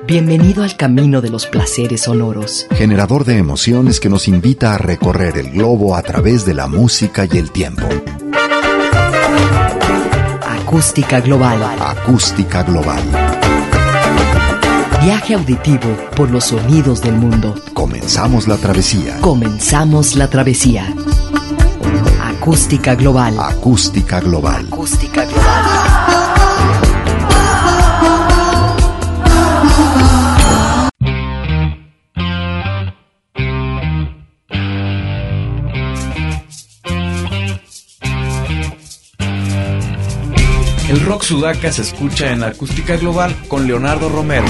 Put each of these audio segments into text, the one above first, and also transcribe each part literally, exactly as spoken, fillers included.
Bienvenido al camino de los placeres sonoros. Generador de emociones que nos invita a recorrer el globo a través de la música y el tiempo. Acústica Global. Acústica Global. Viaje auditivo por los sonidos del mundo. Comenzamos la travesía. Comenzamos la travesía. Acústica Global. Acústica Global. Acústica Global. El rock sudaca se escucha en Acústica Global con Leonardo Romero.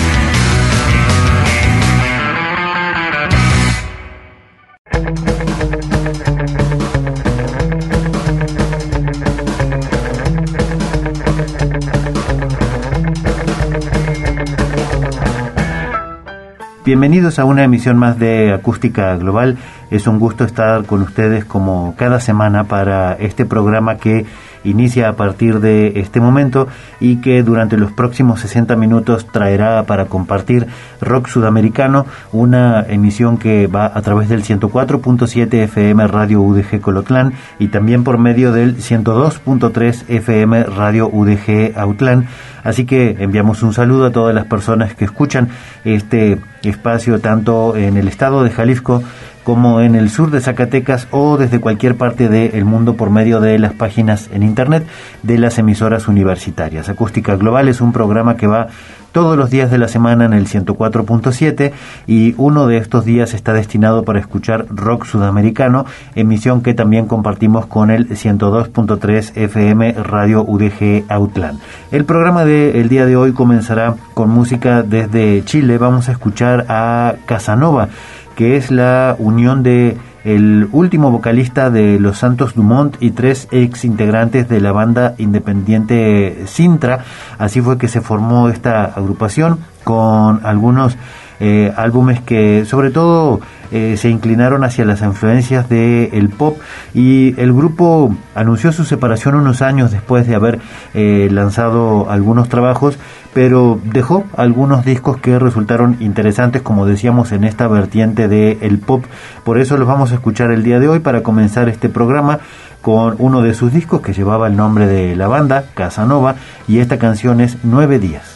Bienvenidos a una emisión más de Acústica Global. Es un gusto estar con ustedes como cada semana para este programa que inicia a partir de este momento y que durante los próximos sesenta minutos traerá para compartir rock sudamericano, una emisión que va a través del ciento cuatro punto siete F M Radio U D G Colotlán y también por medio del ciento dos punto tres F M Radio U D G Autlán. Así que enviamos un saludo a todas las personas que escuchan este espacio tanto en el estado de Jalisco como en el sur de Zacatecas o desde cualquier parte del mundo por medio de las páginas en internet de las emisoras universitarias. Acústica Global es un programa que va todos los días de la semana en el ciento cuatro punto siete y uno de estos días está destinado para escuchar rock sudamericano, emisión que también compartimos con el ciento dos punto tres F M Radio U D G Autlán. El programa del día de hoy comenzará con música desde Chile. Vamos a escuchar a Casanova, que es la unión de el último vocalista de Los Santos Dumont y tres ex integrantes de la banda independiente Sintra. Así fue que se formó esta agrupación con algunos eh, álbumes que sobre todo eh, se inclinaron hacia las influencias del pop, y el grupo anunció su separación unos años después de haber eh, lanzado algunos trabajos, pero dejó algunos discos que resultaron interesantes, como decíamos, en esta vertiente del pop. Por eso los vamos a escuchar el día de hoy para comenzar este programa con uno de sus discos que llevaba el nombre de la banda, Casanova, y esta canción es Nueve Días.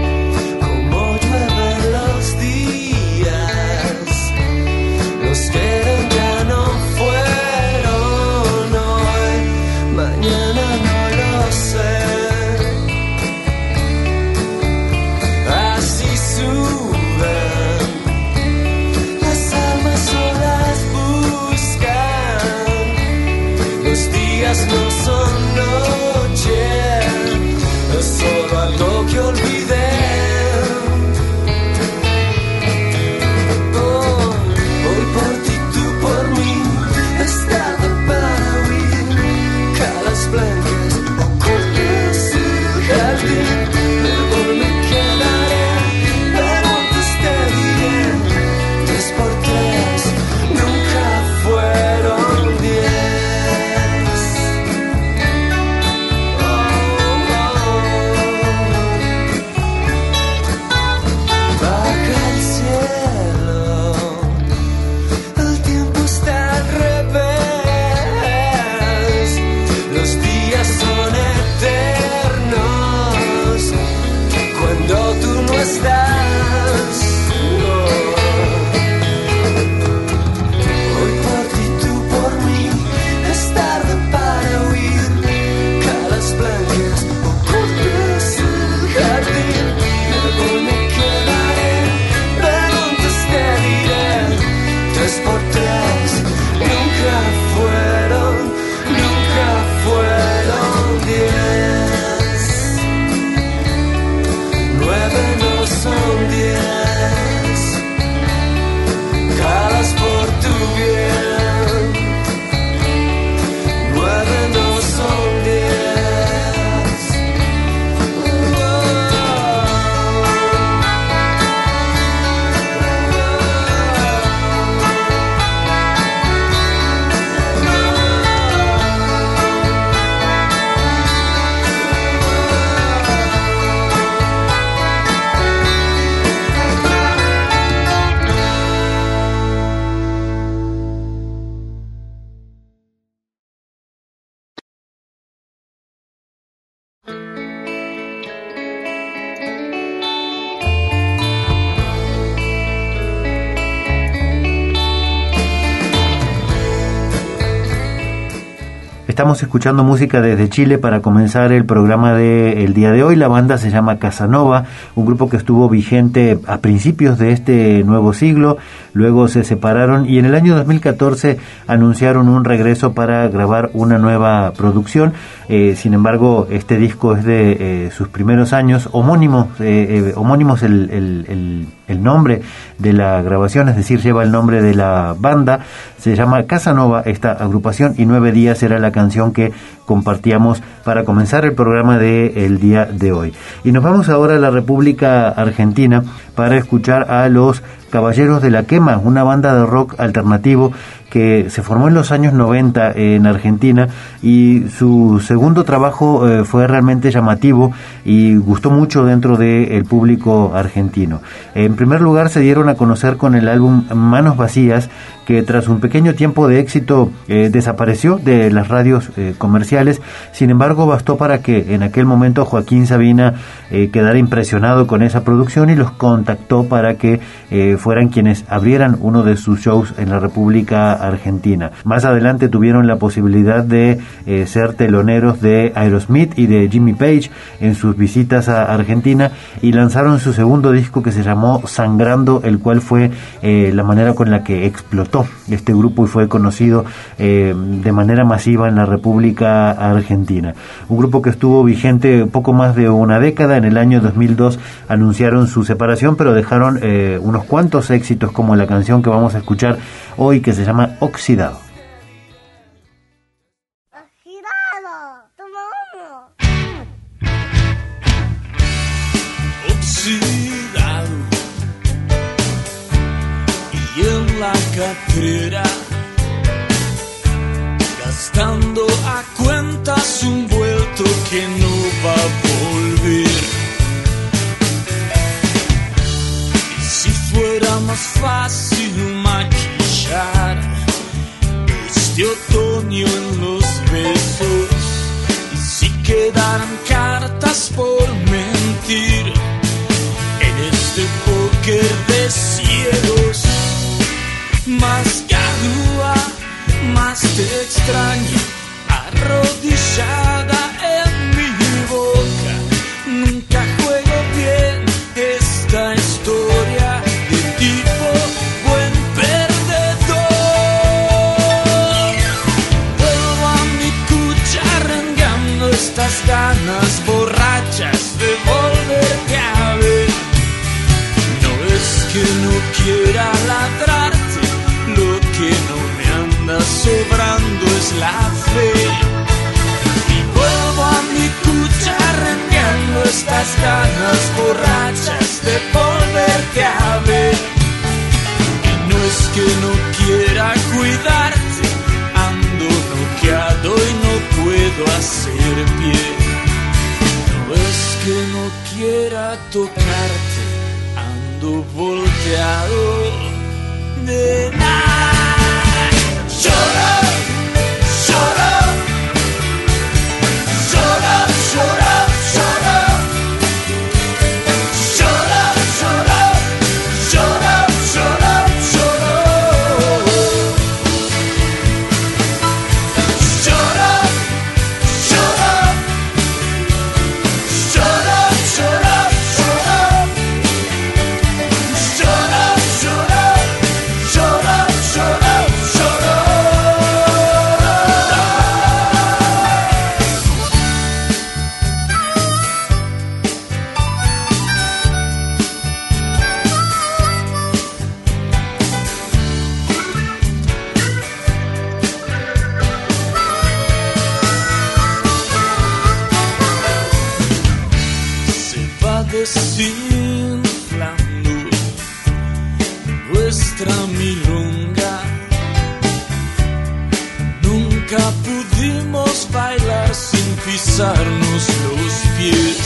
Como llueven los días, los que Estamos escuchando música desde Chile para comenzar el programa del día de hoy. La banda se llama Casanova, un grupo que estuvo vigente a principios de este nuevo siglo, luego se separaron y en el año dos mil catorce anunciaron un regreso para grabar una nueva producción. Eh, sin embargo, este disco es de eh, sus primeros años, homónimo, eh, eh, homónimos el, el, el, el nombre de la grabación, es decir, lleva el nombre de la banda, se llama Casanova esta agrupación y Nueve Días era la canción que compartíamos para comenzar el programa del día de hoy. Y nos vamos ahora a la República Argentina para escuchar a los Caballeros de la Quema, una banda de rock alternativo que se formó en los años noventa en Argentina y su segundo trabajo eh, fue realmente llamativo y gustó mucho dentro del público argentino. En primer lugar se dieron a conocer con el álbum Manos Vacías, que tras un pequeño tiempo de éxito eh, desapareció de las radios eh, comerciales. Sin embargo, bastó para que en aquel momento Joaquín Sabina eh, quedara impresionado con esa producción y los contactó para que eh, fueran quienes abrieran uno de sus shows en la República Argentina. Más adelante tuvieron la posibilidad de eh, ser teloneros de Aerosmith y de Jimmy Page en sus visitas a Argentina y lanzaron su segundo disco que se llamó Sangrando, el cual fue eh, la manera con la que explotó este grupo y fue conocido eh, de manera masiva en la República Argentina. Un grupo que estuvo vigente poco más de una década. En el año dos mil dos anunciaron su separación, pero dejaron eh, unos cuantos éxitos como la canción que vamos a escuchar hoy que se llama Oxidado. Oxidado, toma uno. Oxidado y en la cartera, gastando a cuentas un vuelto que no va a volver. Y si fuera más fácil maquillar este otoño en los besos, y si quedaran cartas por mentir en este póker de ciegos, más que agua, más te extraño, arrodillada en mi boca. Nunca juego bien esta historia de tipo buen perdedor. Vuelvo a mi cucha arrancando estas ganas borrachas de volverte a ver. No es que no quiera ladrarte, lo que no me anda sobrando es la fe. Y vuelvo a mi cucha arrancando estas ganas borrachas de volverte a ver. Y no es que no quiera cuidarte, ando noqueado y no puedo hacer pie. No es que no quiera tocarte, ando volteado de nada. Llora, llora, llora, llora, llora, llora, llora, llora, llora, llora, llora, llora, llora, llora, llora. Desinflando nuestra milonga, nunca pudimos bailar sin pisarnos los pies,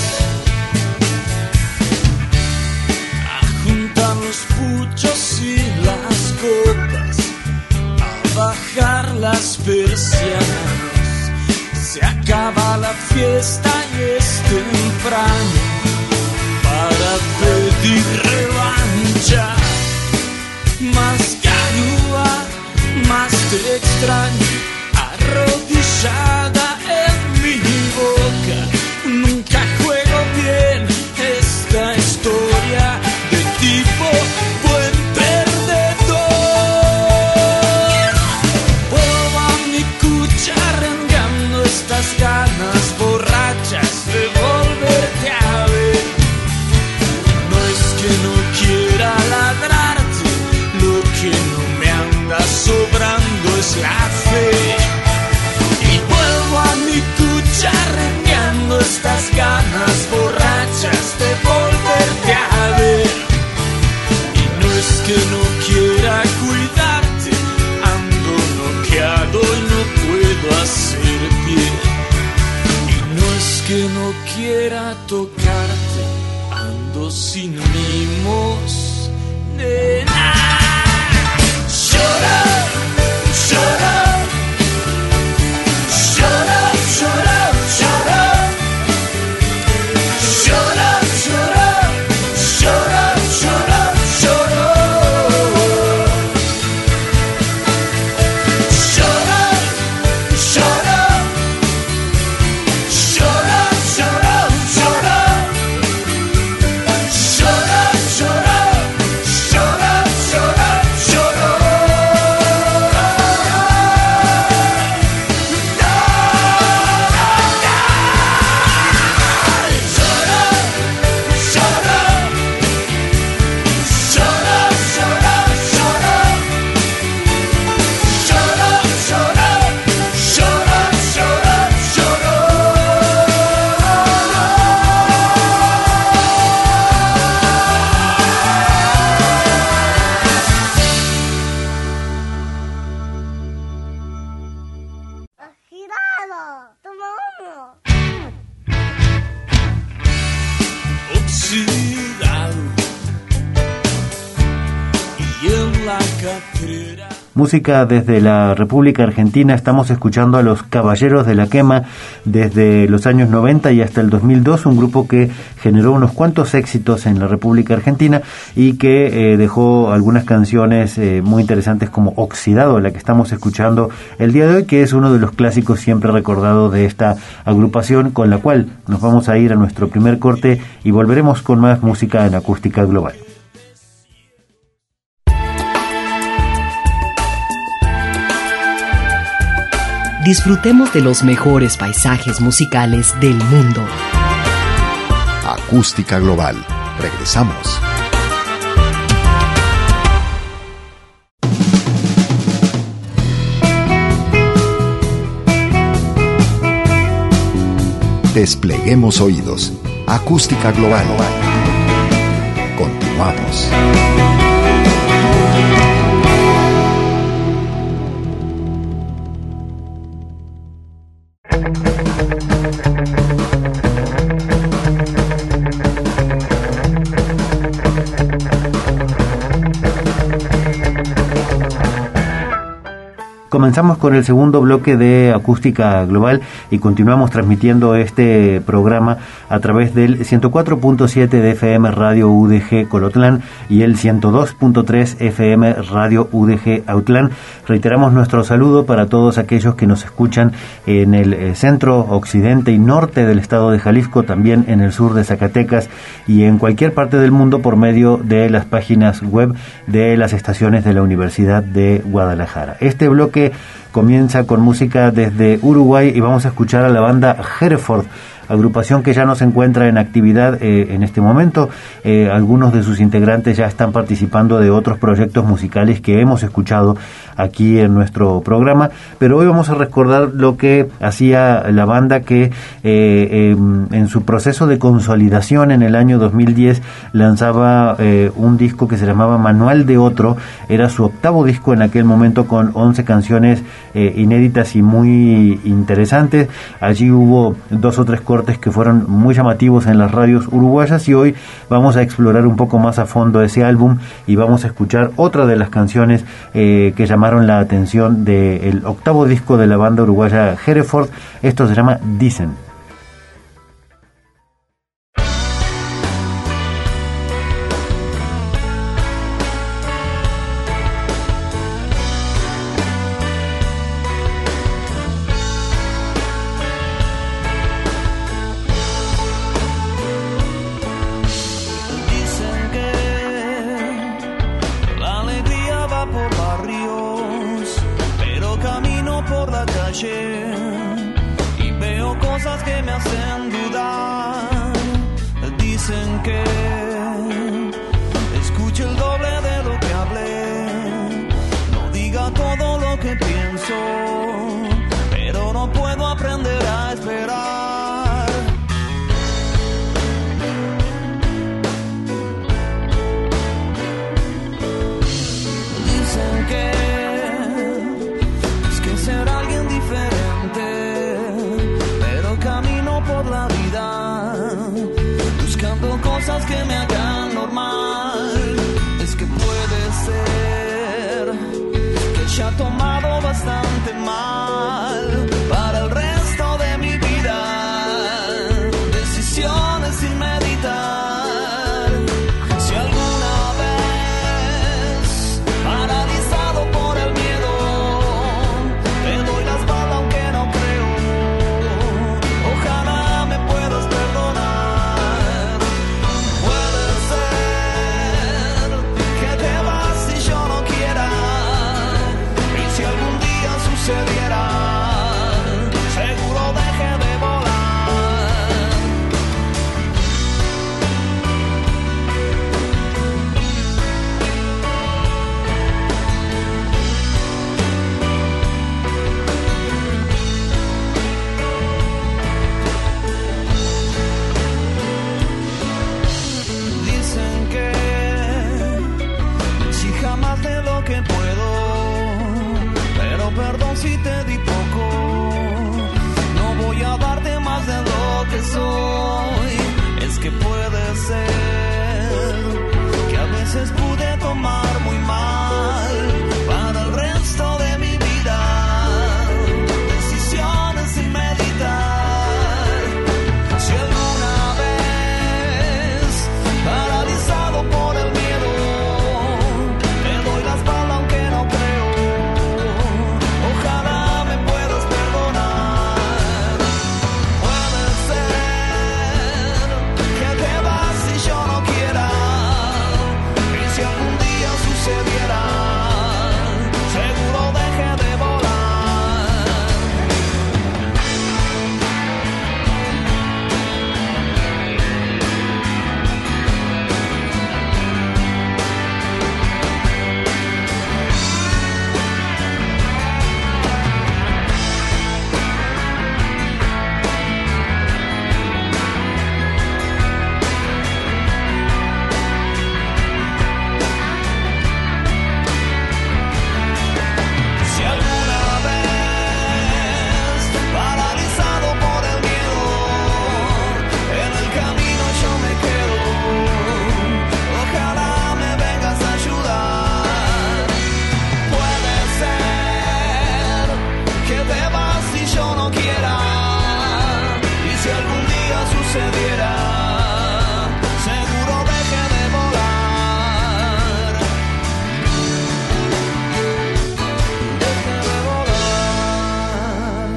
a juntar los puchos y las copas, a bajar las persianas. Se acaba la fiesta y es temprano para pedir revancha. Más que agua, más te extraño, arrodillado tocarte, ando sin mimos, nena. Shut up, shut up, shut up, shut up, shut up, shut up, shut up, shut up, shut up, shut up. Música desde la República Argentina. Estamos escuchando a los Caballeros de la Quema desde los años noventa y hasta el dos mil dos, un grupo que generó unos cuantos éxitos en la República Argentina y que eh, dejó algunas canciones eh, muy interesantes como Oxidado, la que estamos escuchando el día de hoy, que es uno de los clásicos siempre recordados de esta agrupación, con la cual nos vamos a ir a nuestro primer corte y volveremos con más música en Acústica Global. Disfrutemos de los mejores paisajes musicales del mundo. Acústica Global. Regresamos. Despleguemos oídos. Acústica Global. Continuamos. Comenzamos con el segundo bloque de Acústica Global y continuamos transmitiendo este programa a través del ciento cuatro punto siete de F M Radio U D G Colotlán y el ciento dos punto tres F M Radio U D G Autlán. Reiteramos nuestro saludo para todos aquellos que nos escuchan en el centro, occidente y norte del estado de Jalisco, también en el sur de Zacatecas y en cualquier parte del mundo por medio de las páginas web de las estaciones de la Universidad de Guadalajara. Este bloque comienza con música desde Uruguay y vamos a escuchar a la banda Hereford, agrupación que ya no se encuentra en actividad eh, en este momento. Eh, algunos de sus integrantes ya están participando de otros proyectos musicales que hemos escuchado aquí en nuestro programa, pero hoy vamos a recordar lo que hacía la banda que eh, eh, en su proceso de consolidación en el año dos mil diez lanzaba eh, un disco que se llamaba Manual de Otro. Era su octavo disco en aquel momento con once canciones eh, inéditas y muy interesantes. Allí hubo dos o tres cortes que fueron muy llamativos en las radios uruguayas y hoy vamos a explorar un poco más a fondo ese álbum y vamos a escuchar otra de las canciones eh, que llamaron la atención del octavo disco de la banda uruguaya Hereford. Esto se llama Dicen. Y veo cosas que me hacen dudar. Dicen que escuche el doble de lo que hablé, no diga todo lo que pienso, pero no puedo aprender a esperar. Dicen que ser alguien diferente, pero camino por la vida cosas que me hagan normal. Es que puede ser que ya he tomado bastante mal para el resto de mi vida. Decisiones sin meditar. Si alguna vez, paralizado por el miedo, te doy la espalda aunque no creo, ojalá me puedas perdonar. Puede ser que te vas si yo no quiera, y si algún día sucediera, seguro deje de volar. Dicen que si jamás de lo que puedo, pero perdón si te di poco. No voy a darte más de lo que soy. Es que puede ser que a veces pude tomar muy mal para el resto de mi vida. Decisiones sin meditar. Si alguna vez, paralizado por el miedo, te doy la espalda aunque no creo, ojalá me puedas perdonar. Puede ser que te vas si yo no quiera, y si algún día sucediera, seguro deje de volar. Si alguna vez, paralizado por el miedo, en el camino yo me quedo, ojalá me vengas a ayudar. Puede ser que te vas si yo no quiera, y si algún día sucediera, seguro deje de volar. Deje de volar.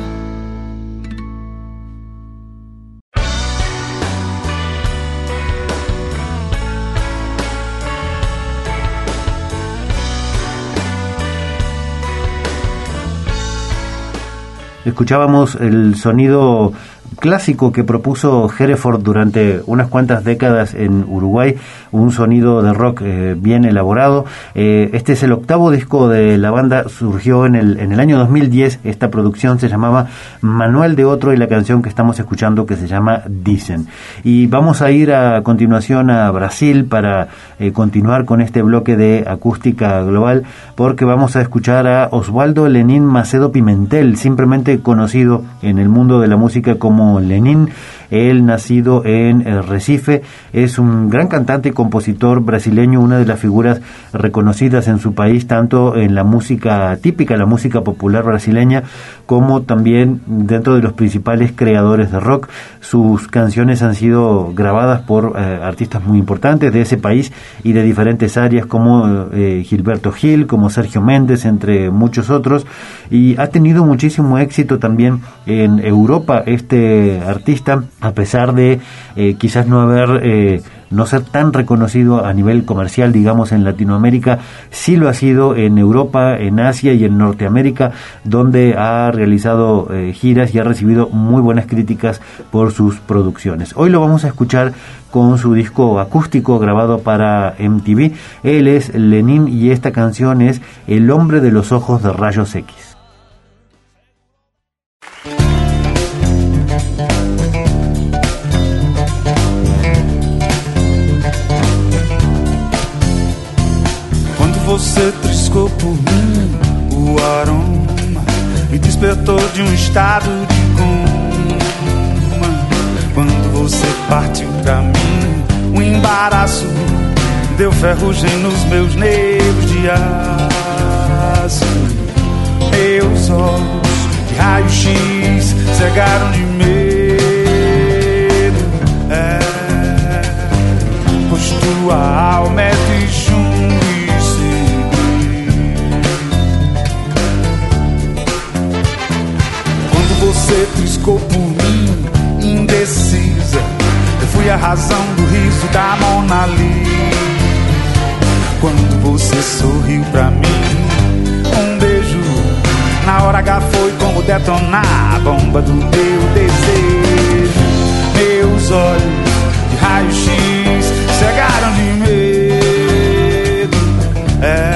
Escuchábamos el sonido clásico que propuso Hereford durante unas cuantas décadas en Uruguay, un sonido de rock eh, bien elaborado. Eh, este es el octavo disco de la banda, surgió en el, en el año dos mil diez. Esta producción se llamaba Manual de Otro, y la canción que estamos escuchando que se llama Dicen. Y vamos a ir a continuación a Brasil para eh, continuar con este bloque de acústica global, porque vamos a escuchar a Oswaldo Lenin Macedo Pimentel, simplemente conocido en el mundo de la música como Lenin. Él, nacido en el Recife, es un gran cantante y compositor brasileño, una de las figuras reconocidas en su país, tanto en la música típica, la música popular brasileña, como también dentro de los principales creadores de rock. Sus canciones han sido grabadas por eh, artistas muy importantes de ese país y de diferentes áreas, como eh, Gilberto Gil, como Sergio Méndez, entre muchos otros, y ha tenido muchísimo éxito también en Europa este artista, a pesar de eh, quizás no haber eh, no ser tan reconocido a nivel comercial, digamos, en Latinoamérica. Sí lo ha sido en Europa, en Asia y en Norteamérica, donde ha realizado eh, giras y ha recibido muy buenas críticas por sus producciones. Hoy lo vamos a escuchar con su disco acústico grabado para M T V. Él es Lenin y esta canción es El hombre de los ojos de rayos X. Você triscou por mim, o aroma me despertou de um estado de coma. Quando você partiu pra mim, o embaraço deu ferrugem nos meus nervos de aço. Meus olhos de raio-x cegaram de medo, é, pois tua alma é de chumbo e segredo. Quando você triscou por mim, indecisa, eu fui a razão do riso da Mona Lisa. Quando você sorriu pra mim, um beijo na hora H foi como detonar a bomba do meu desejo. Meus olhos de raio-x cegaram de medo, é,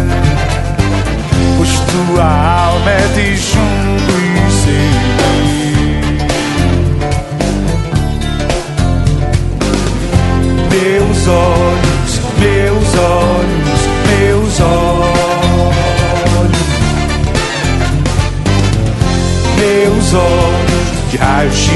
pois tua alma é de chumbo e segredo. Meus olhos, meus olhos, meus olhos, meus olhos de raio-x.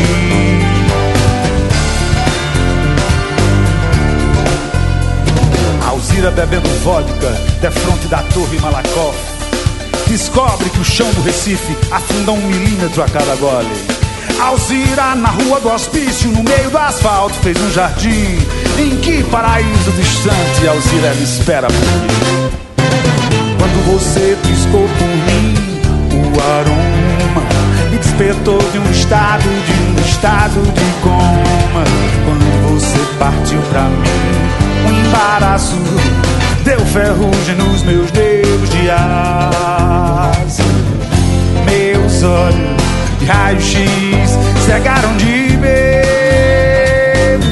Alzira bebendo vodka, defronte da Torre Malakoff, descobre que o chão do Recife afunda um milímetro a cada gole. Alzira na rua do hospício, no meio do asfalto, fez um jardim. Em que paraíso distante Alzira me espera por mim? Quando você piscou por mim, o aroma me despertou de um estado, de um estado de coma. Quando você partiu pra mim, um embaraço deu ferrugem nos meus dedos de aço. Meus olhos de raio-x cegaram de medo,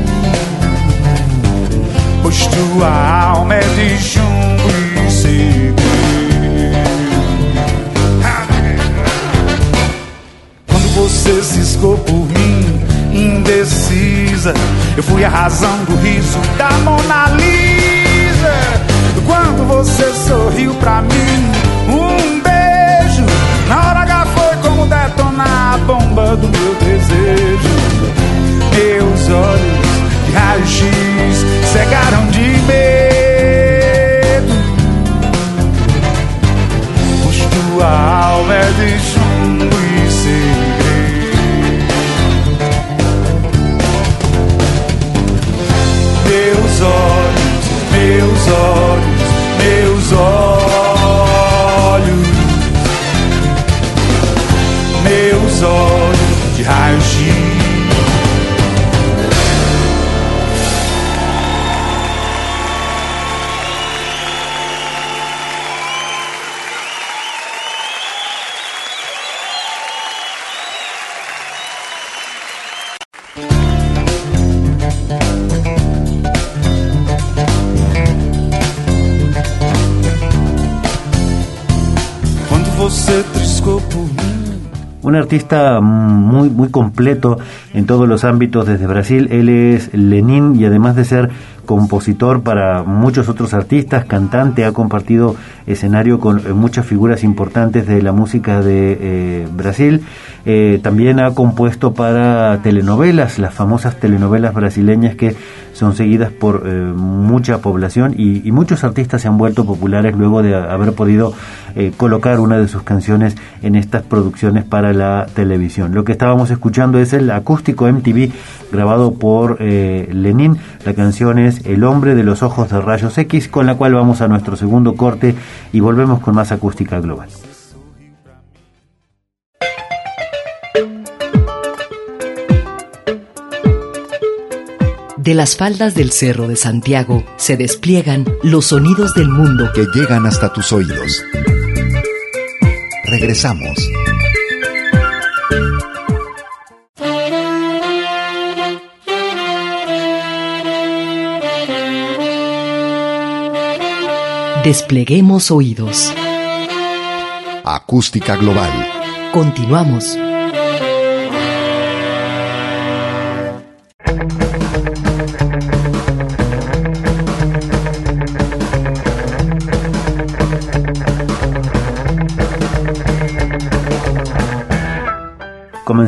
pois tua alma é de chumbo e segredo. Quando você ciscou por mim, indecisa, eu fui a razão do riso da Mona Lisa. Quando você sorriu pra mim, um beijo na hora H foi como detonar a bomba do meu desejo. Meus olhos de raio-x cegaram de medo, pois tua alma é de chumbo e segredo. Meus olhos, meus olhos, meus olhos, meus olhos de raio-x. Você triscou por mí. Un artista muy muy completo en todos los ámbitos desde Brasil. Él es Lenin y además de ser compositor para muchos otros artistas, cantante, ha compartido escenario con eh, muchas figuras importantes de la música de eh, Brasil. Eh, también ha compuesto para telenovelas, las famosas telenovelas brasileñas que son seguidas por eh, mucha población y, y muchos artistas se han vuelto populares luego de haber podido eh, colocar una de sus canciones en estas producciones para la televisión. Lo que estábamos escuchando es el acústico M T V grabado por eh, Lenin. La canción es El hombre de los ojos de rayos X, con la cual vamos a nuestro segundo corte y volvemos con más Acústica Global. De las faldas del Cerro de Santiago se despliegan los sonidos del mundo que llegan hasta tus oídos. Regresamos. Despleguemos oídos. Acústica Global. Continuamos.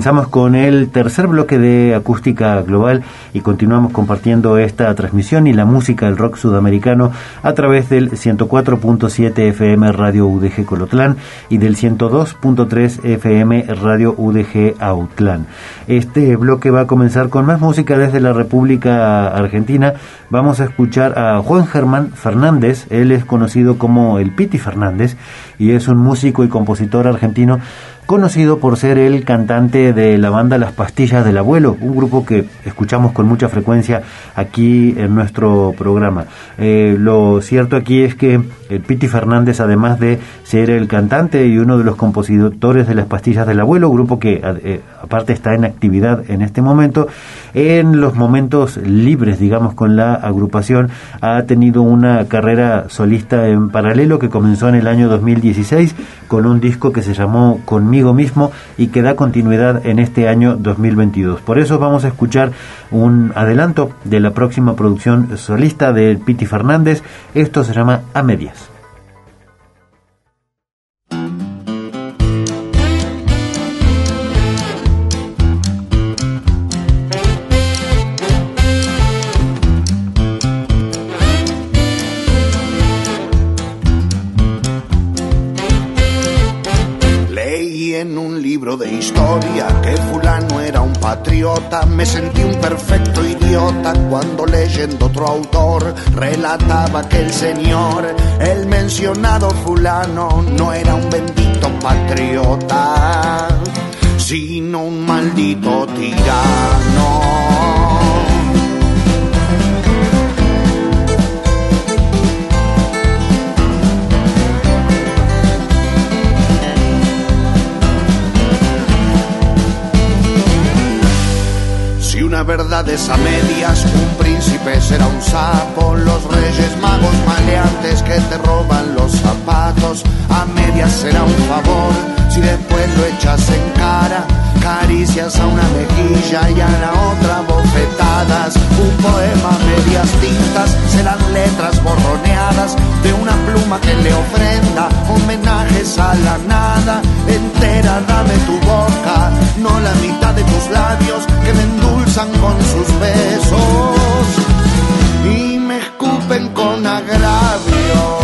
comenzamos con el tercer bloque de Acústica Global y continuamos compartiendo esta transmisión y la música del rock sudamericano a través del ciento cuatro punto siete F M Radio U D G Colotlán y del ciento dos punto tres F M Radio U D G Autlán. Este bloque va a comenzar con más música desde la República Argentina. Vamos a escuchar a Juan Germán Fernández. Él es conocido como el Piti Fernández y es un músico y compositor argentino conocido por ser el cantante de la banda Las Pastillas del Abuelo, un grupo que escuchamos con mucha frecuencia aquí en nuestro programa. Eh, lo cierto aquí es que el Piti Fernández, además de ser el cantante y uno de los compositores de Las Pastillas del Abuelo, grupo que eh, aparte está en actividad en este momento, en los momentos libres, digamos, con la agrupación, ha tenido una carrera solista en paralelo que comenzó en el año dos mil dieciséis con un disco que se llamó Conmigo Mismo y que da continuidad en este año dos mil veintidós. Por eso vamos a escuchar un adelanto de la próxima producción solista de Piti Fernández. Esto se llama A Medias. De historia que fulano era un patriota, me sentí un perfecto idiota cuando leyendo otro autor relataba que el señor, el mencionado fulano, no era un bendito patriota, sino un maldito tirano. Una verdad es a medias, un príncipe será un sapo, los reyes magos maleantes que te roban los zapatos, a medias será un favor, si después lo echas en cara, caricias a una mejilla y a la otra bofetadas, un poema a medias tintas, serán letras borroneadas, de una pluma que le ofrenda, homenajes a la nada, entera dame tu boca, no la mitad de tus labios que me endulzan con sus besos y me escupen con agravios.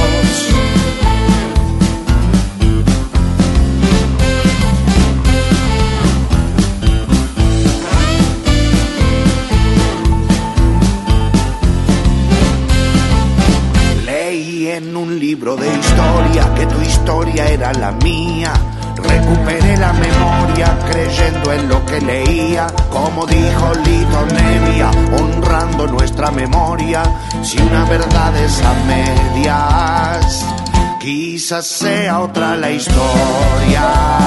Leí en un libro de historia que tu historia era la mía. Recuperé la memoria creyendo en lo que leía, como dijo Lito Nevia, honrando nuestra memoria. Si una verdad es a medias, quizás sea otra la historia.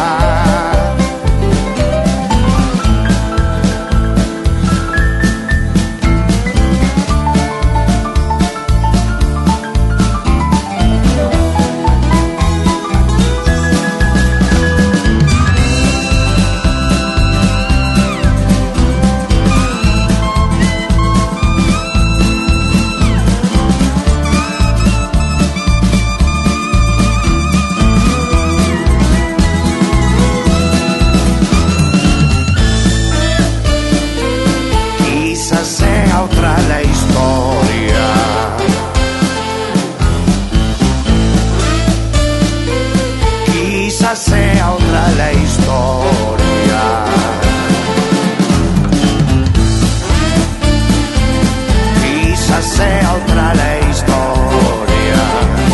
Sea otra la historia. Quizás sea otra la historia.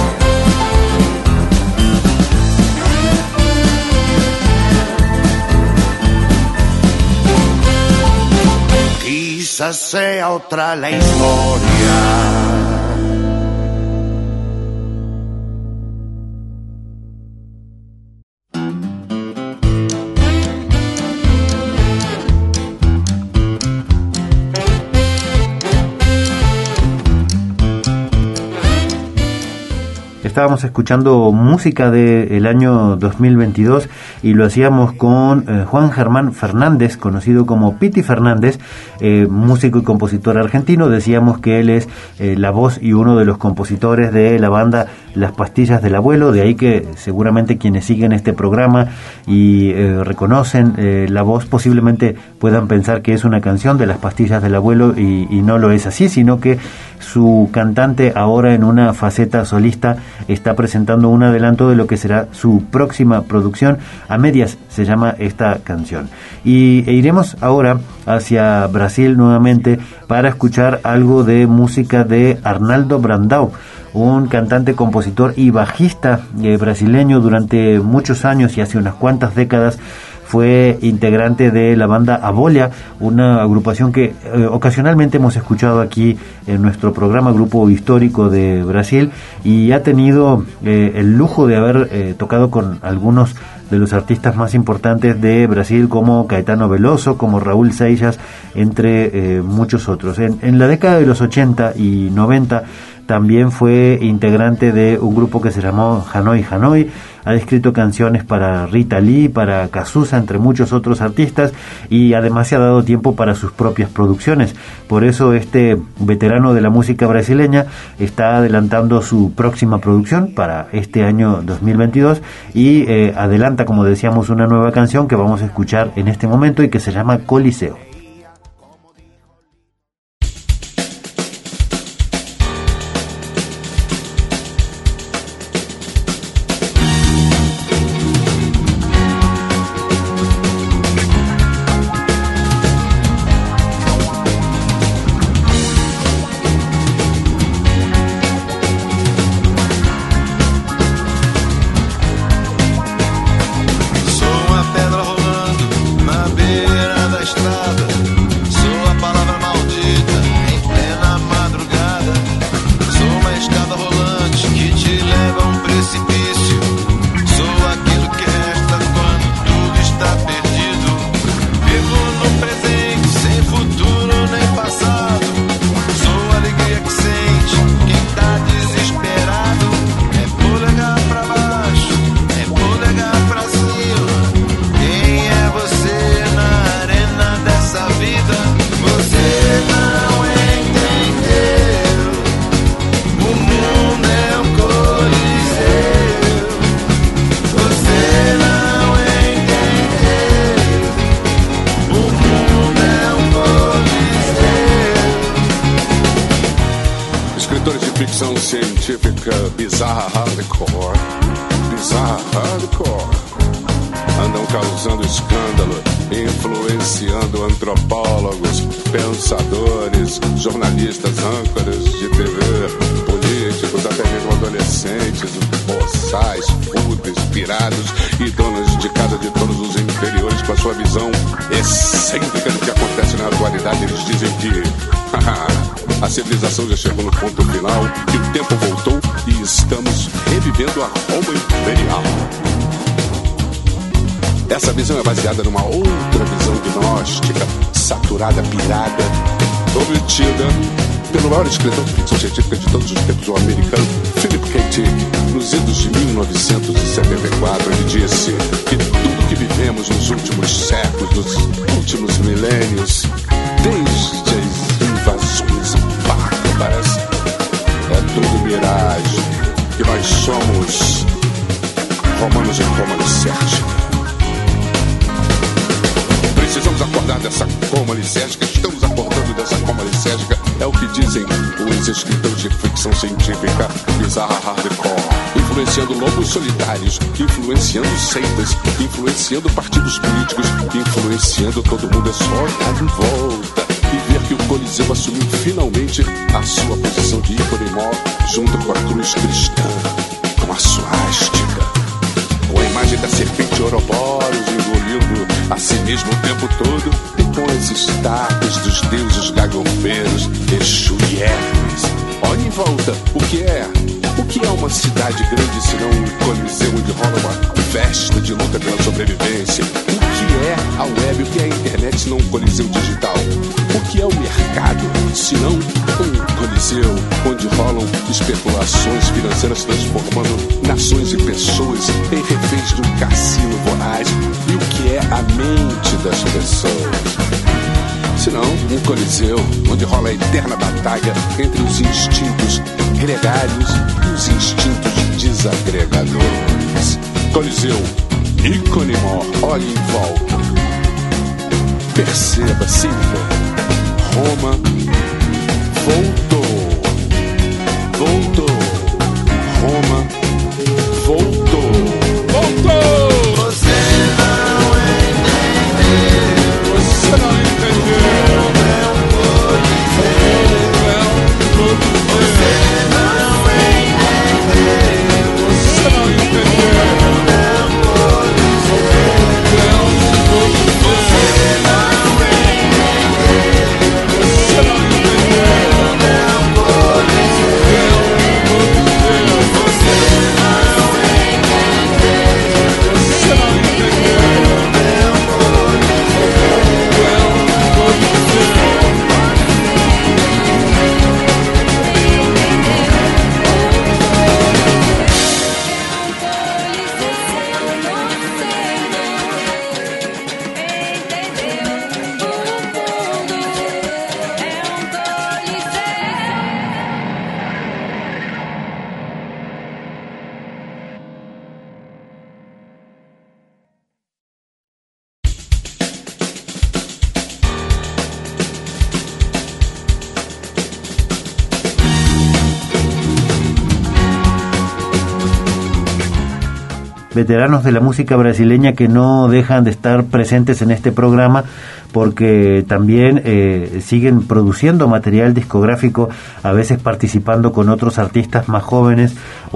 Quizás sea otra la historia. estábamos escuchando música del año dos mil veintidós y lo hacíamos con eh, Juan Germán Fernández, conocido como Piti Fernández, eh, músico y compositor argentino. Decíamos que él es eh, la voz y uno de los compositores de la banda Las Pastillas del Abuelo, de ahí que seguramente quienes siguen este programa y eh, reconocen eh, la voz posiblemente puedan pensar que es una canción de Las Pastillas del Abuelo y, y no lo es así, sino que su cantante ahora en una faceta solista está presentando un adelanto de lo que será su próxima producción. A medias se llama esta canción. Y e iremos ahora hacia Brasil nuevamente para escuchar algo de música de Arnaldo Brandão, un cantante, compositor y bajista eh, brasileño. Durante muchos años y hace unas cuantas décadas fue integrante de la banda Abolia, una agrupación que eh, ocasionalmente hemos escuchado aquí en nuestro programa, grupo histórico de Brasil, y ha tenido eh, el lujo de haber eh, tocado con algunos de los artistas más importantes de Brasil, como Caetano Veloso, como Raúl Seixas, entre eh, muchos otros. En, en la década de los ochenta y noventa también fue integrante de un grupo que se llamó Hanoi Hanoi. Ha escrito canciones para Rita Lee, para Cazuza, entre muchos otros artistas, y además se ha dado tiempo para sus propias producciones. Por eso este veterano de la música brasileña está adelantando su próxima producción para este año dos mil veintidós y eh, adelanta, como decíamos, una nueva canción que vamos a escuchar en este momento y que se llama Coliseo. Científica bizarra hardcore, bizarra hardcore, andam causando escândalo, influenciando antropólogos, pensadores, jornalistas, âncoras de T V, políticos, até mesmo adolescentes, boçais, fúteis, pirados e donos de casa de todos os interiores com a sua visão excêntrica do que acontece na atualidade. Eles dizem que a civilização já chegou no ponto final, que o tempo voltou e estamos revivendo a Roma Imperial. Essa visão é baseada numa outra visão gnóstica, saturada, pirada, obtida pelo maior escritor de ficção científica de todos os tempos, o americano Philip K. Dick. Nos idos de mil novecentos e setenta e quatro, ele disse que tudo que vivemos nos últimos séculos, nos últimos milênios, desde as invasões bárbaras, é tudo miragem, que nós somos romanos em coma licérgica. Precisamos acordar dessa coma licérgica, estamos acordando dessa coma licérgica, é o que dizem os escritores de ficção científica bizarra hardcore, influenciando lobos solitários, influenciando seitas, influenciando partidos políticos, influenciando todo mundo. É só olhar em volta e ver que o Coliseu assumiu finalmente a sua posição de ícone mor, junto com a cruz cristã, com a suástica, com a imagem da serpente Ouroboros engolindo a si mesmo o tempo todo, e com as estátuas dos deuses gagofeiros, Exu e Hermes. Olha em volta, o que é? O que é uma cidade grande se não um coliseu onde rola uma festa de luta pela sobrevivência? O que é a web, o que é a internet se não um coliseu digital? O que é o mercado se não Um coliseu onde rolam especulações financeiras transformando nações e pessoas em reféns do cassino voraz. E o que é a mente das pessoas? Senão um coliseu onde rola a eterna batalha entre os instintos gregários e os instintos desagregadores. Coliseu, ícone mor, olhe em volta. Perceba, sinta, Roma voltou, voltou, Roma voltou, voltou. Você não entendeu, você não entendeu, meu coliseu, meu coliseu. Você não entendeu, você não entendeu, meu coliseu, meu coliseu. Veteranos de la música brasileña que no dejan de estar presentes en este programa porque también eh, siguen produciendo material discográfico, a veces participando con otros artistas más jóvenes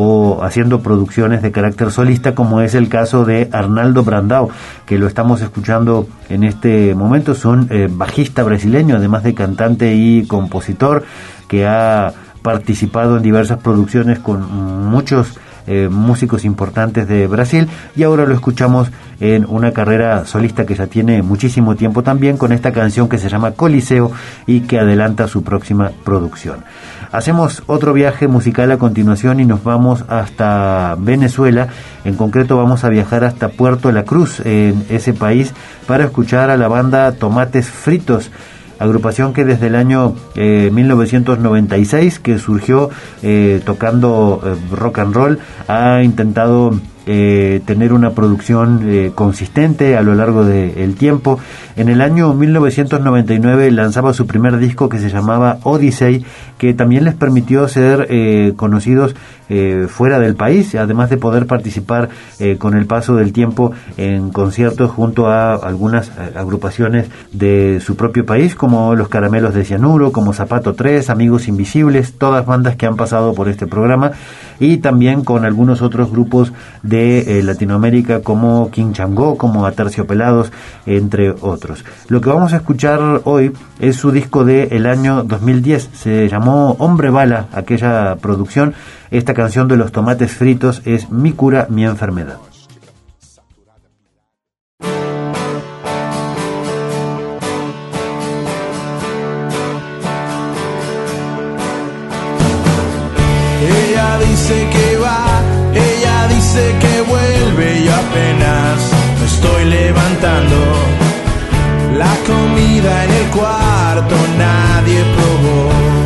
o haciendo producciones de carácter solista, como es el caso de Arnaldo Brandão, que lo estamos escuchando en este momento. Es un eh, bajista brasileño, además de cantante y compositor, que ha participado en diversas producciones con muchos Eh, músicos importantes de Brasil, y ahora lo escuchamos en una carrera solista que ya tiene muchísimo tiempo también, con esta canción que se llama Coliseo y que adelanta su próxima producción. Hacemos otro viaje musical a continuación y nos vamos hasta Venezuela. En concreto vamos a viajar hasta Puerto La Cruz, en ese país, para escuchar a la banda Tomates Fritos, agrupación que desde el año eh, mil novecientos noventa y seis, que surgió eh, tocando eh, rock and roll, ha intentado eh, tener una producción eh, consistente a lo largo del tiempo. En el año mil novecientos noventa y nueve lanzaba su primer disco, que se llamaba Odyssey, que también les permitió ser eh, conocidos eh, fuera del país, además de poder participar eh, con el paso del tiempo en conciertos junto a algunas eh, agrupaciones de su propio país, como Los Caramelos de Cianuro, como Zapato tres, Amigos Invisibles, todas bandas que han pasado por este programa, y también con algunos otros grupos de eh, Latinoamérica, como King Changó, como Aterciopelados, entre otros. Lo que vamos a escuchar hoy es su disco del año dos mil diez, se llamó Hombre Bala, aquella producción. Esta canción de los Tomates Fritos es Mi Cura, Mi Enfermedad. Ella dice que va, ella dice que vuelve, yo apenas me estoy levantando. La comida en el cuarto nadie probó.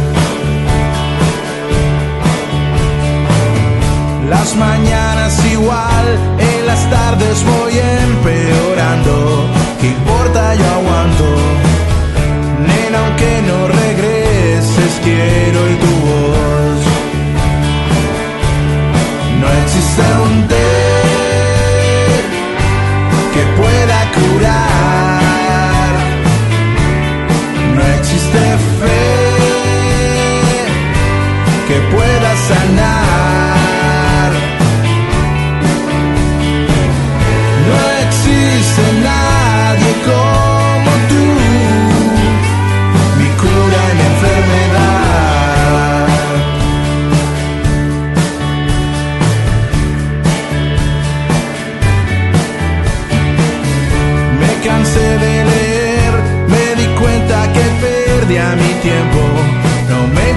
Las mañanas igual, en las tardes voy empeorando. ¿Qué importa? Yo aguanto. Nena, aunque no regreses, quiero oír tu voz. No existe un té que pueda curar. No existe fe que pueda sanar. Nadie como tú, mi cura y mi enfermedad. Me cansé de leer, me di cuenta que perdía mi tiempo. No me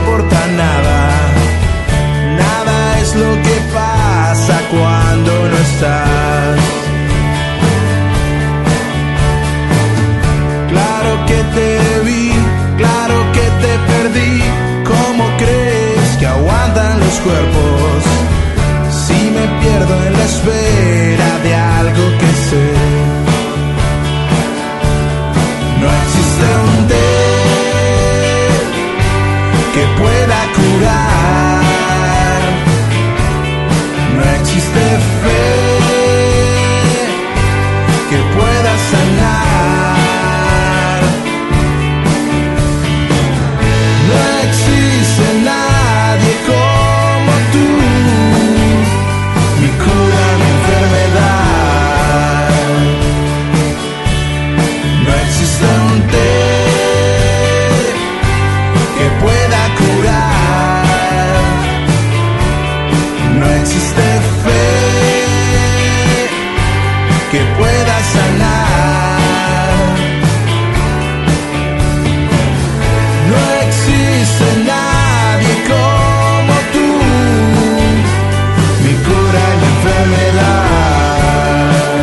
pueda curar. No existe fe que pueda sanar. No existe nadie como tú, mi cura, mi enfermedad. No existe un té que pueda curar. No existe fe que pueda sanar. No existe nadie como tú, mi cura y mi enfermedad.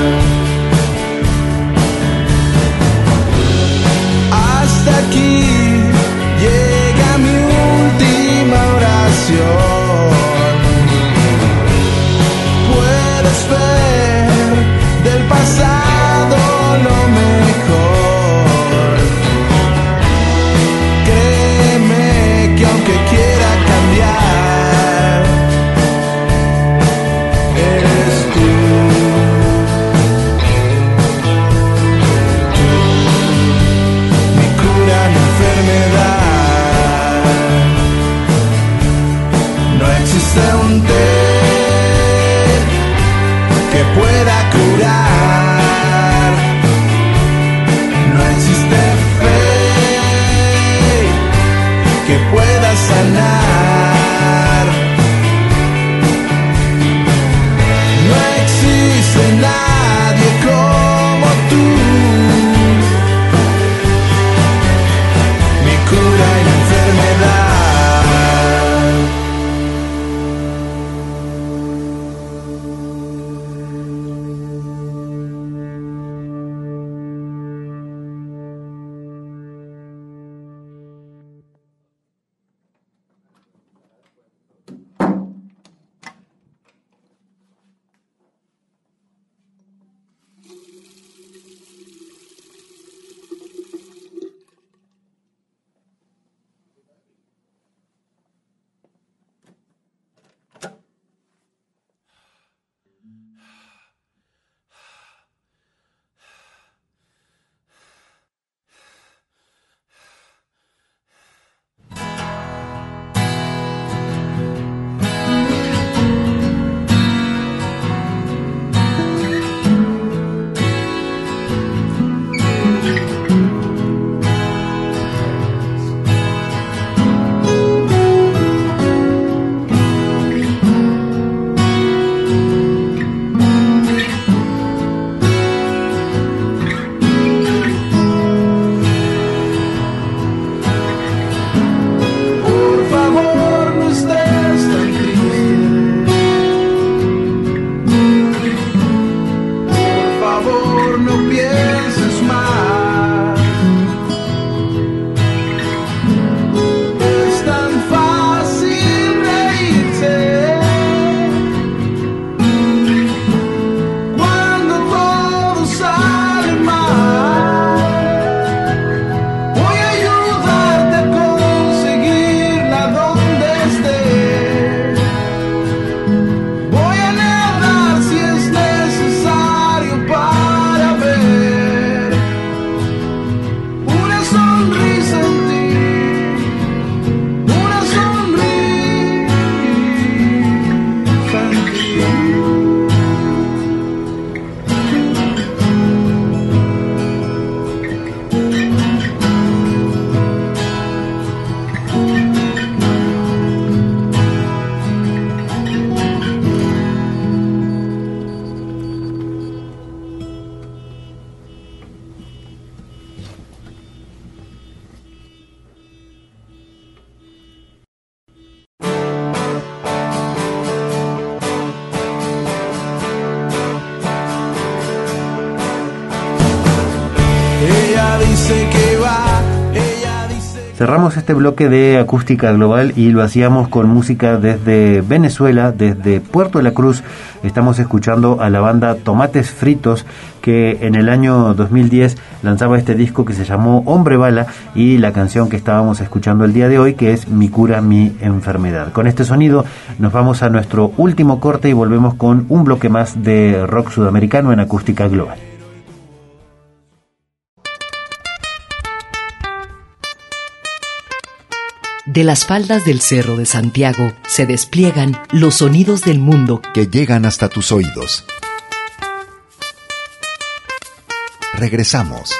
Hasta aquí llega mi última oración. Puedes ver del pasado lo mejor. Créeme que aunque quiera cambiar, eres tú. Tú, mi cura, mi enfermedad. No existe un té que pueda curar. No existe fe que pueda sanar. No existe nadie como tú, mi cura y mi enfermedad. Cerramos este bloque de Acústica Global y lo hacíamos con música desde Venezuela, desde Puerto de la Cruz. Estamos escuchando a la banda Tomates Fritos, que en el año dos mil diez lanzaba este disco que se llamó Hombre Bala, y la canción que estábamos escuchando el día de hoy, que es Mi Cura, Mi Enfermedad. Con este sonido nos vamos a nuestro último corte y volvemos con un bloque más de rock sudamericano en Acústica Global. De las faldas del Cerro de Santiago se despliegan los sonidos del mundo que llegan hasta tus oídos. Regresamos.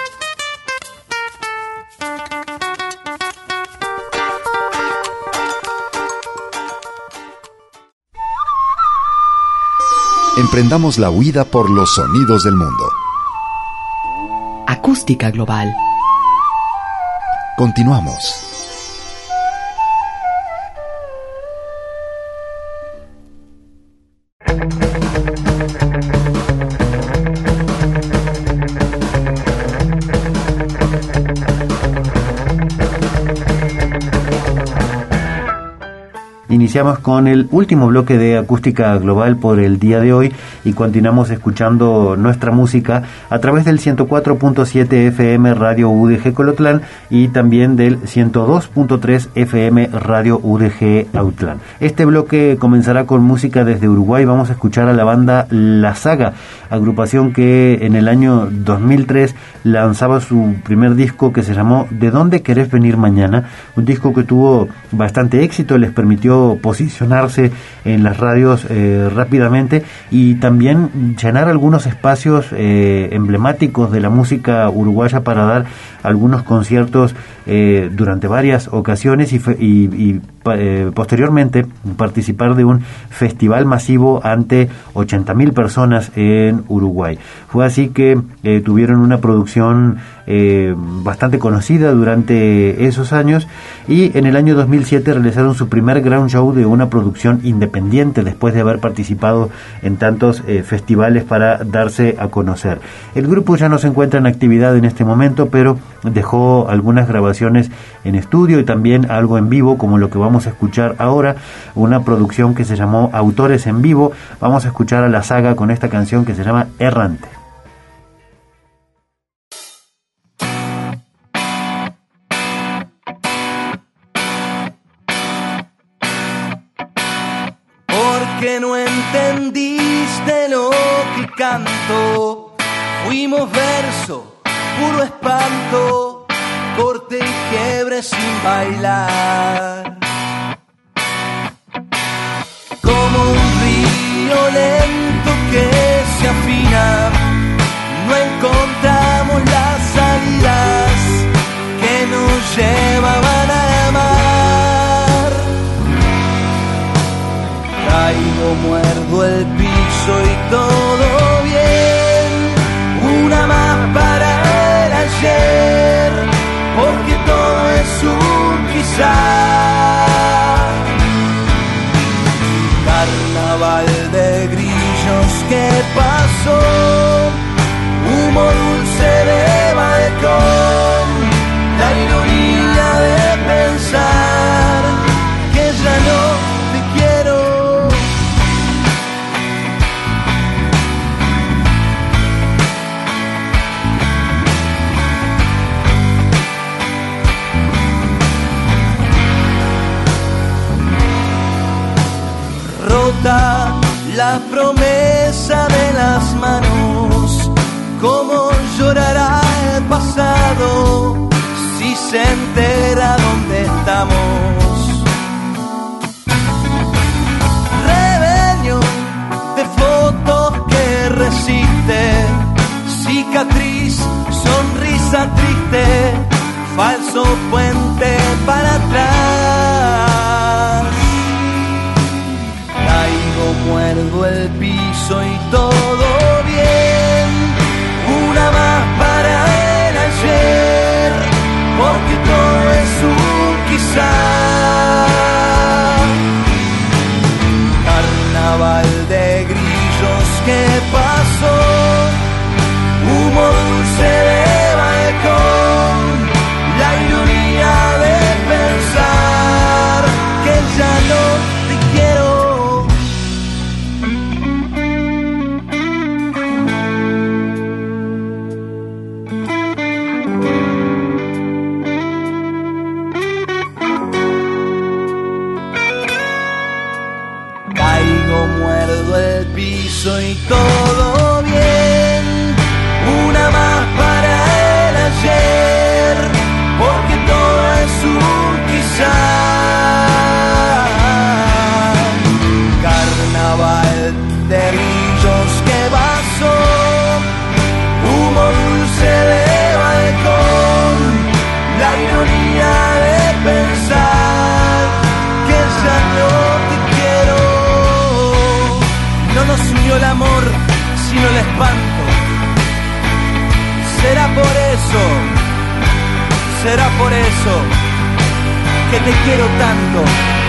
Emprendamos la huida por los sonidos del mundo. Acústica Global. Continuamos. Iniciamos con el último bloque de Acústica Global por el día de hoy y continuamos escuchando nuestra música a través del ciento cuatro punto siete F M Radio U D G Colotlán y también del ciento dos punto tres F M Radio U D G Autlán. Este bloque comenzará con música desde Uruguay. Vamos a escuchar a la banda La Saga, agrupación que en el año dos mil tres lanzaba su primer disco que se llamó ¿De dónde querés venir mañana? Un disco que tuvo bastante éxito, les permitió posicionarse en las radios eh, rápidamente y también llenar algunos espacios eh, emblemáticos de la música uruguaya para dar algunos conciertos eh, durante varias ocasiones y, fe, y, y eh, posteriormente participar de un festival masivo ante ochenta mil personas en Uruguay. Fue así que eh, tuvieron una producción eh, bastante conocida durante esos años y en el año dos mil siete realizaron su primer gran show de una producción independiente después de haber participado en tantos eh, festivales para darse a conocer. El grupo ya no se encuentra en actividad en este momento, pero dejó algunas grabaciones en estudio y también algo en vivo, como lo que vamos a escuchar ahora, una producción que se llamó Autores en Vivo. Vamos a escuchar a La Saga con esta canción que se llama Errante. Porque no entendiste lo que canto, fuimos verso, puro espanto, corte y quiebre sin bailar. Como un río lento que se afina, no encontramos las salidas que nos llevaban al mar. Caigo, muerdo el piso y todo bien, una más para el ayer, porque todo es un quizá. Carnaval de grillos que pasó, humo dulce de balcón, la ironía de pensar que ya no te quiero. Rota la promesa de las manos, cómo llorará el pasado si se entera dónde estamos. Rebelión de fotos que resiste, cicatriz, sonrisa triste, falso puente para atrás. Caigo, muerdo el piso y todo bien, una más para el ayer, porque todo es un quizá. Carnaval de grillos que pasó, humo dulce de balcón, la ironía de soy todo bien, una más para el ayer, porque todo es un quizás. Carnaval de brillos que pasó, humo dulce de balcón, la ironía de pensar que ya no te quiero. No nos unió el amor, sino el espanto. Será por eso, será por eso que te quiero tanto.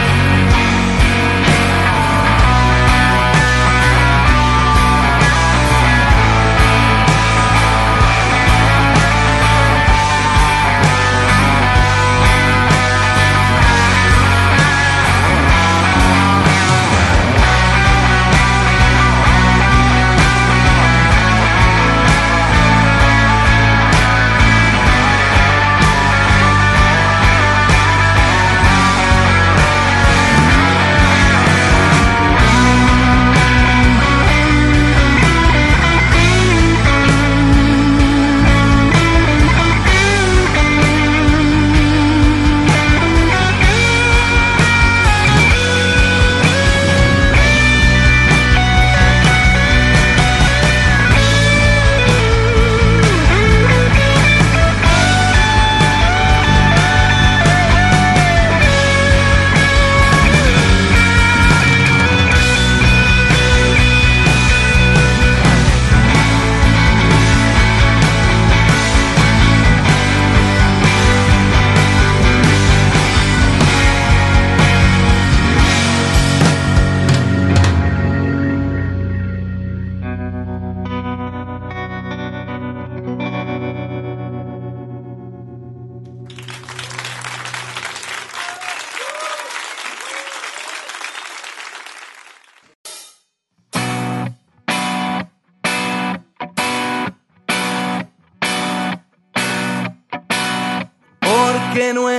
Que no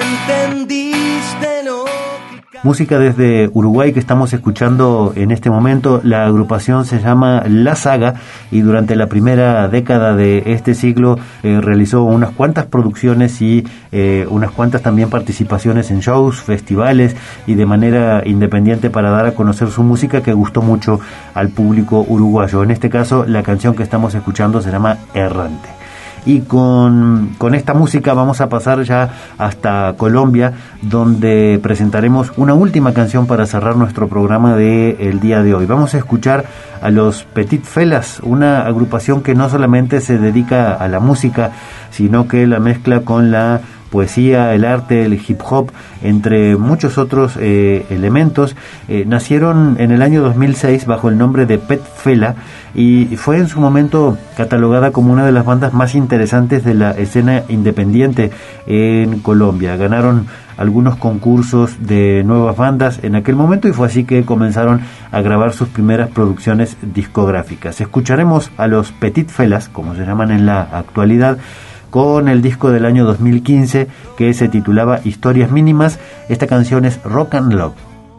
entendiste lo que... Música desde Uruguay que estamos escuchando en este momento. La agrupación se llama La Saga y durante la primera década de este siglo eh, realizó unas cuantas producciones y eh, unas cuantas también participaciones en shows, festivales y de manera independiente para dar a conocer su música que gustó mucho al público uruguayo. En este caso la canción que estamos escuchando se llama Errante. Y con, con esta música vamos a pasar ya hasta Colombia, donde presentaremos una última canción para cerrar nuestro programa del día de hoy. Vamos a escuchar a los Petit Felas, una agrupación que no solamente se dedica a la música, sino que la mezcla con la poesía, el arte, el hip hop, entre muchos otros eh, elementos. Eh, nacieron en el año dos mil seis bajo el nombre de Pet Fela y fue en su momento catalogada como una de las bandas más interesantes de la escena independiente en Colombia. Ganaron algunos concursos de nuevas bandas en aquel momento y fue así que comenzaron a grabar sus primeras producciones discográficas. Escucharemos a los Petit Felas, como se llaman en la actualidad, con el disco del año dos mil quince que se titulaba Historias Mínimas. Esta canción es Rock and Love.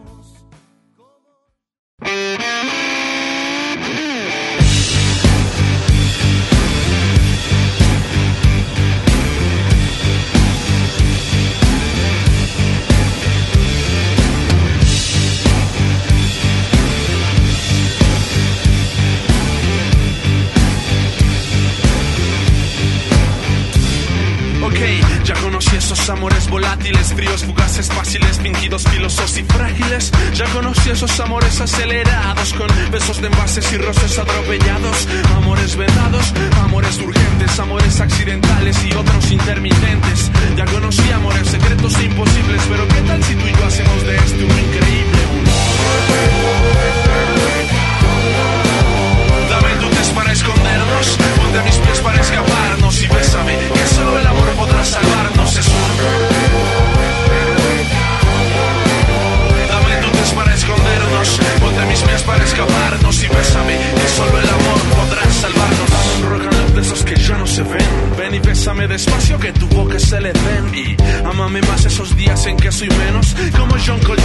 Amores volátiles, fríos, fugaces, fáciles, fingidos, filosos y frágiles. Ya conocí esos amores acelerados, con besos de envases y roces atropellados. Amores vedados, amores urgentes, amores accidentales y otros intermitentes. Ya conocí amores secretos e imposibles, pero ¿qué tal si tú y yo hacemos de esto uno increíble? Dame dulces para escondernos, ponte a mis pies para escaparnos y bésame, que solo el amor podrá salvarnos. Es un... Dame dulces para escondernos, ponte a mis pies para escaparnos y bésame, que solo el amor podrá salvarnos. Un rock and roll de esos que ya no se ven. Ven y bésame despacio que tu boca se le den. Y ámame más esos días en que soy menos, como John Cole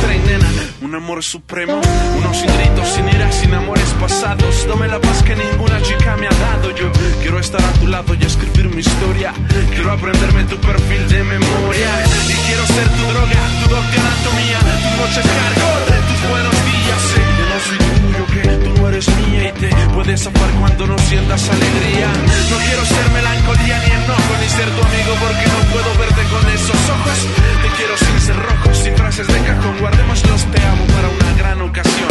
un amor supremo, unos sin gritos, sin ira, sin amores pasados. Dame la paz que ninguna chica me ha dado. Yo quiero estar a tu lado y escribir mi historia. Quiero aprenderme tu perfil de memoria. Y quiero ser tu droga, tu doble anatomía, tus noches hardcore, tus buenos días. Sé que no soy tuyo, que tú no eres mía y te puedes zafar cuando no sientas alegría. No quiero ser melancolía ni enojo, ni ser tu amigo porque no puedo verte con esos ojos. Te quiero sin ser rojo, sin frases de cajón. Guardemos los te amo para una gran ocasión.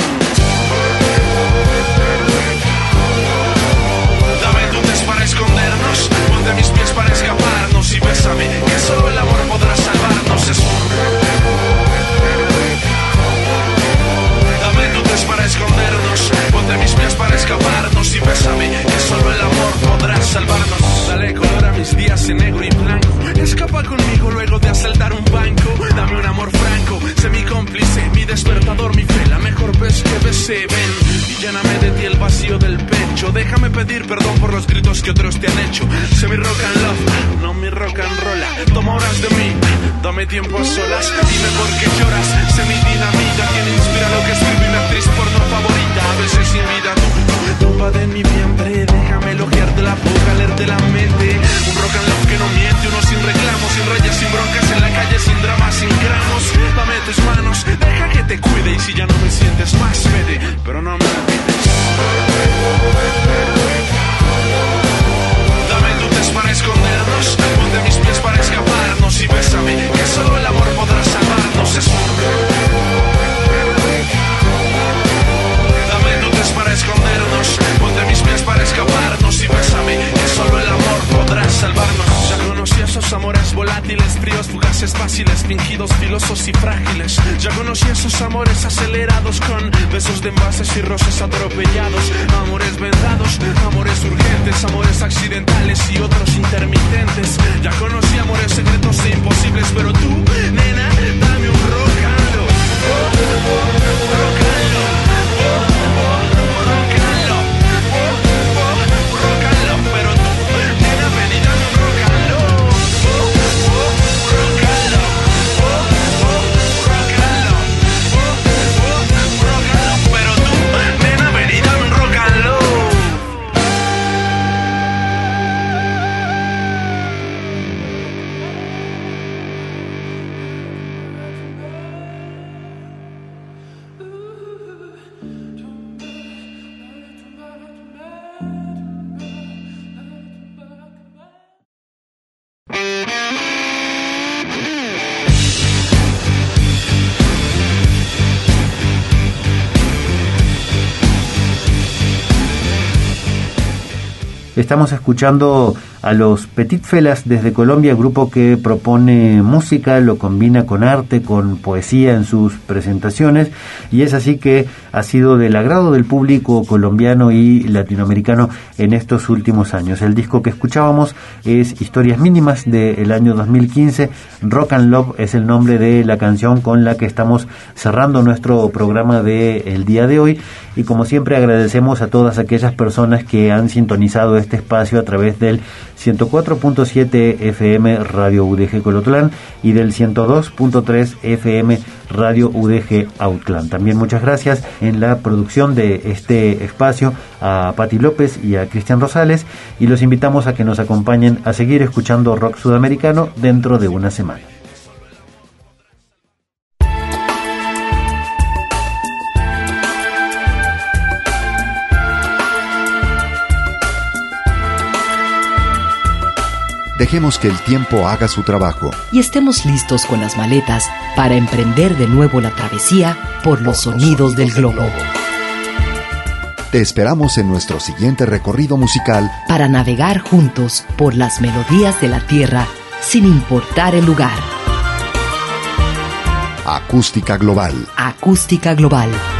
Dame dulces para escondernos, ponte mis pies para escaparnos y bésame, que solo el amor podrá salvarnos. Es un... Dame dulces para escondernos, ponte mis pies para escaparnos y bésame, que solo el amor podrá salvarnos. Dale color a mis días en negro y blanco. Escapa conmigo luego de asaltar un banco. Dame un amor franco, sé mi cómplice, mi despertador, mi fe, la mejor vez que besé. Ven y lléname de ti el vacío del pecho. Déjame pedir perdón por los gritos que otros te han hecho. Sé mi rock and love, no mi rock and roll. Toma horas de mí, dame tiempo a solas. Dime por qué lloras, sé mi dinamita. Quien inspira lo que escribe una actriz porno favorita. A veces sin vida, tú, tú, tumba de mi vientre. Déjame elogiarte la boca, leerte la mente. Un rock and love que no miente, uno sin reclamos, sin reyes, sin broncas en la calle, sin drama, sin gramos. Dame tus manos, deja que te cuide. Y si ya no me sientes más, vete, pero no me olvides. Dame dulces para escondernos, ponte mis pies para escaparnos y bésame, que solo el amor podrá salvarnos. Es un... Dame dulces para escondernos, ponte mis pies para escaparnos y bésame, que solo el amor podrá salvarnos. Ya conocí esos amores volátiles, fríos, fugaces, fáciles, fingidos, filosos y frágiles. Ya conocí esos amores acelerados con besos de envases y roces atropellados. Amores vendados, amores urgentes, amores accidentales y otros intermitentes. Ya conocí amores secretos e imposibles, pero tú, nena, dame un rock and roll. Rock and roll. Rock and roll. Rock and roll, pero tú, nena, ven y dame un rock and roll. Rock and roll. Rock and roll. Rock and roll, pero tú, nena, ven y dame un rock and roll. Estamos escuchando a los Petit Felas desde Colombia, grupo que propone música, lo combina con arte, con poesía en sus presentaciones, y es así que ha sido del agrado del público colombiano y latinoamericano en estos últimos años. El disco que escuchábamos es Historias Mínimas del año dos mil quince. Rock and Love es el nombre de la canción con la que estamos cerrando nuestro programa del día de hoy, y como siempre agradecemos a todas aquellas personas que han sintonizado este espacio a través del ciento cuatro punto siete F M Radio U D G Colotlán y del ciento dos punto tres F M Radio U D G Autlán. También muchas gracias en la producción de este espacio a Patti López y a Cristian Rosales, y los invitamos a que nos acompañen a seguir escuchando rock sudamericano dentro de una semana. Dejemos que el tiempo haga su trabajo y estemos listos con las maletas para emprender de nuevo la travesía por los sonidos del globo. Te esperamos en nuestro siguiente recorrido musical para navegar juntos por las melodías de la tierra sin importar el lugar. Acústica Global. Acústica Global.